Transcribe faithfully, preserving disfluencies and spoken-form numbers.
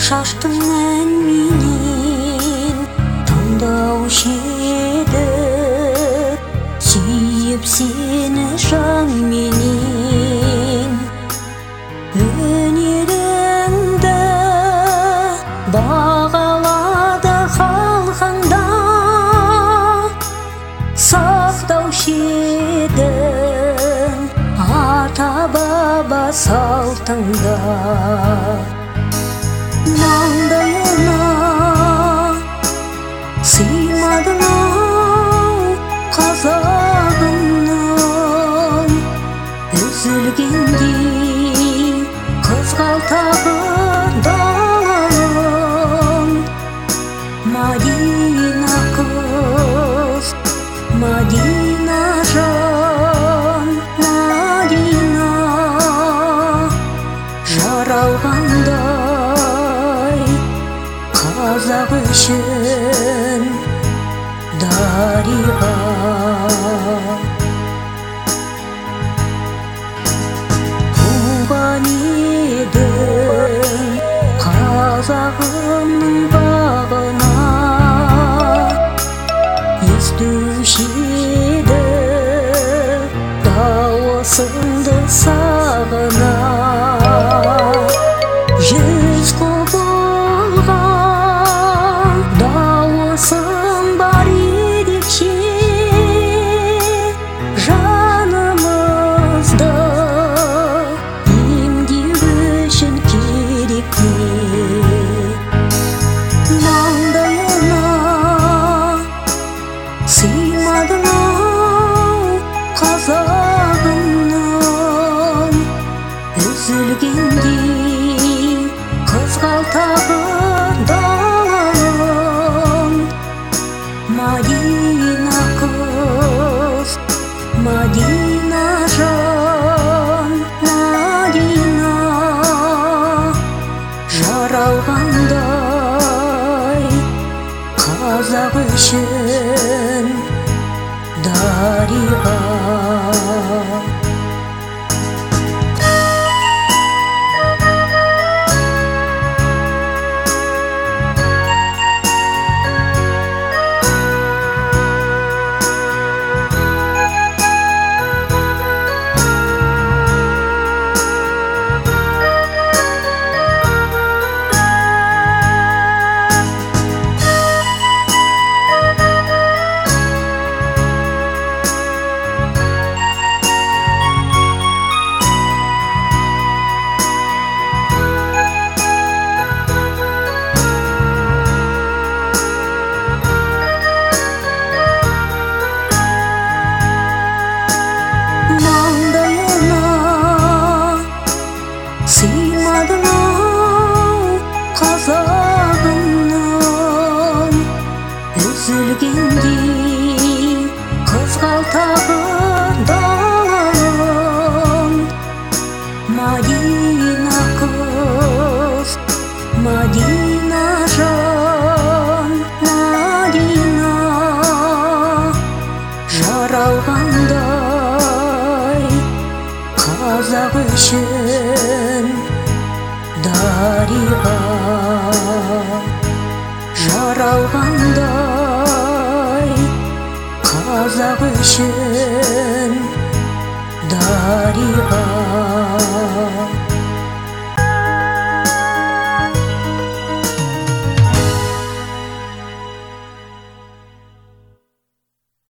шаштыңнан менен таңдаушы едік, сүйіп сені жан менен. Өнеріңді бағалады халқыңда, сақтаушы едің ата баба салтыңда. Маңдайына сыймадың-ау қазағымның, үзілгендей қызғалдағын даланың. Мадина қыз, Мадина жан, Мадина жаралғандай қазақ үшін дариға. Туған едің қазағымның бағына, естуші едік дауысыңды сағына. Жүз құбылған дауысың бар ерекше, жанымызды емдеу үшін керек те. Маңдайына сыймадың-ау қазағымның, үзілгендей қызғалдағын даланың. Мадина қыз, Мадина жан, Мадина жаралғандай қазақ үшін дариға. Сыймадың-ау қазағымның, үзілгендей қызғалдағын даланың. Мадина қыз, Мадина жан, Мадина жаралғандай қазақ үшін дариға. Жаралғандай қазақ үшін дариға.